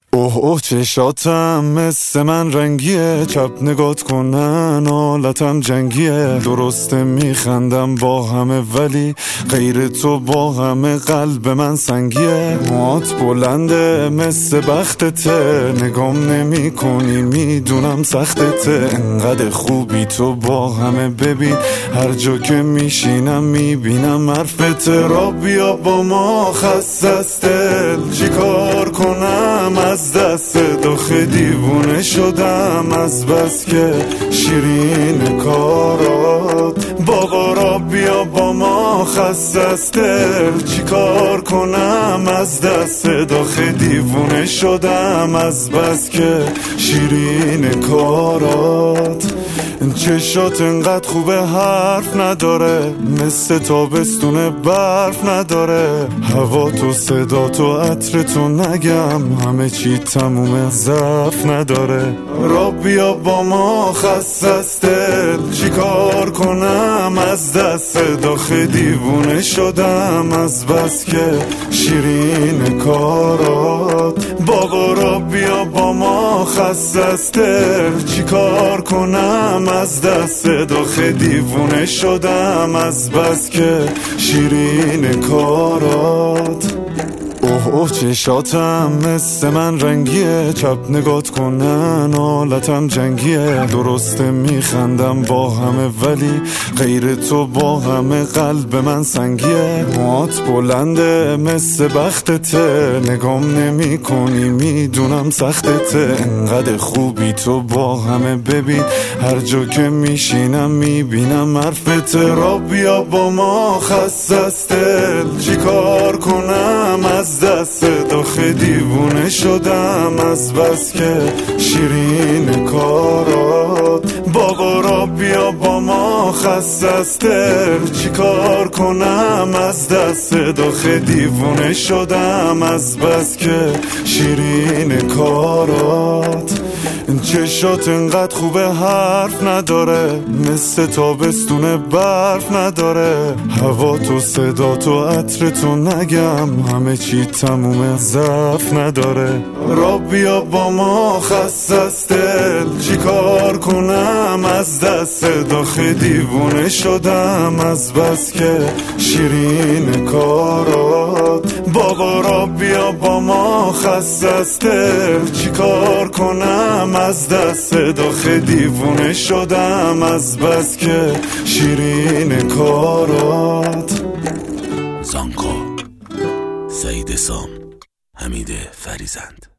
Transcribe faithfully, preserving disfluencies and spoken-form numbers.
اوه اوه چشاتم مثل من رنگیه، چپ نگات کنن حالتم جنگیه. درسته میخندم با همه ولی غیر تو با همه قلب من سنگیه. موات بلنده مثل بختته، نگام نمی کنی میدونم سختته. انقدر خوبی تو با همه، ببین هر جا که میشینم میبینم حرفت. را بیا با ما خسته است دل، چی کار کنم از دست داخ دیوونه شدم از بس که شیرین کارات. بابا را بیا با ما خسته است دل، چی کار کنم از دست داخ دیوونه شدم از بس که شیرین کارات. چشات انقدر خوبه حرف نداره، مثل تابستون برف نداره. هوا تو صدا تو عطر تو نگم، همه چی تمومه ضعف نداره. را بیا با ما خسته است دل، چی کار کنم از دست داخ دیوونه شدم از بس که شیرین کارات. بابا را بیا با ما خسته است دل، چی کار کنم از دست داخ دیوونه شدم از بس که شیرین کارات. اوه اوه چشاتم مثل من رنگیه، چپ نگات کنن حالتم جنگیه. درسته میخندم با همه ولی غیر تو با همه قلب من سنگیه. موات بلنده مثل بختته، نگام نمی کنی میدونم سختته. انقدر خوبی تو با همه، ببین هر جا که میشینم میبینم حرفت. را بیا با ما خسته است دل، چی کار کنم از دست داخ دیوونه شدم از بس که شیرین کارات. بابا را بیا با ما خسته است دل، چی کار کنم از دست داخ دیوونه شدم از بس که شیرین کارات. چشات انقدر خوبه حرف نداره، مثل تابستون برف نداره. هوا تو صدا تو عطر تو نگم، همه چی تمومه ضعف نداره. را بیا با ما خسته است دل، چی کار کنم از دست داخ دیوونه شدم از بس که شیرین کارات. بابا را بیا با ما خسته است دل، چی کار کنم از دست داخ دیوونه شدم از بس که شیرین کارات. زانکو، سعید سام، حمید فریزند.